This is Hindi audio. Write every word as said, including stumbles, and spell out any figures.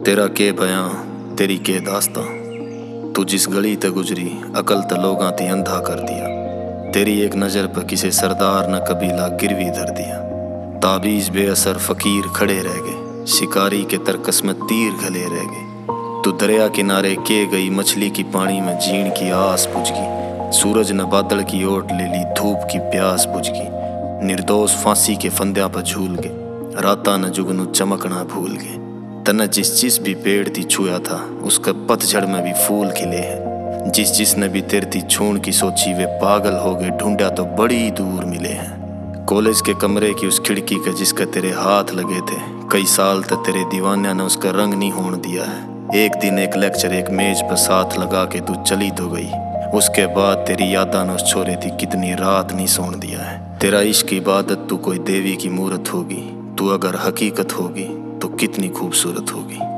तेरा के बयां तेरी के दास्तां, तू जिस गली ते गुजरी अकल ते लोगां ती अंधा कर दिया। तेरी एक नज़र पर किसे सरदार न कबीला गिरवी धर दिया। ताबीज बेअसर फकीर खड़े रह गए, शिकारी के तरकस में तीर घले रह गए। तू दरिया किनारे के गई मछली की पानी में जीण की आस बुझ गई। सूरज न बादल की ओट ले ली, धूप की प्यास बुझ गई। निर्दोष फांसी के फंद्या पर झूल गए, राता न जुगनू चमकना भूल गए। तने जिस जिस भी पेड़ ती छुआ था उसके पतझड़ में भी फूल खिले हैं। जिस जिसने भी तेरे ती छूण की सोची वे पागल हो गए, ढूंढा तो बड़ी दूर मिले हैं। कॉलेज के कमरे की उस खिड़की के जिसके तेरे हाथ लगे थे, कई साल तक तेरे दीवानिया ने उसका रंग नहीं होने दिया है। एक दिन एक लेक्चर एक मेज पर साथ लगा के तू चली तो गई, उसके बाद तेरी यादा ने उस छोरे थी कितनी रात नहीं सोने दिया है। तेरा इश्क इबादत तू कोई देवी की मूरत होगी, तू अगर हकीकत होगी तो कितनी खूबसूरत होगी।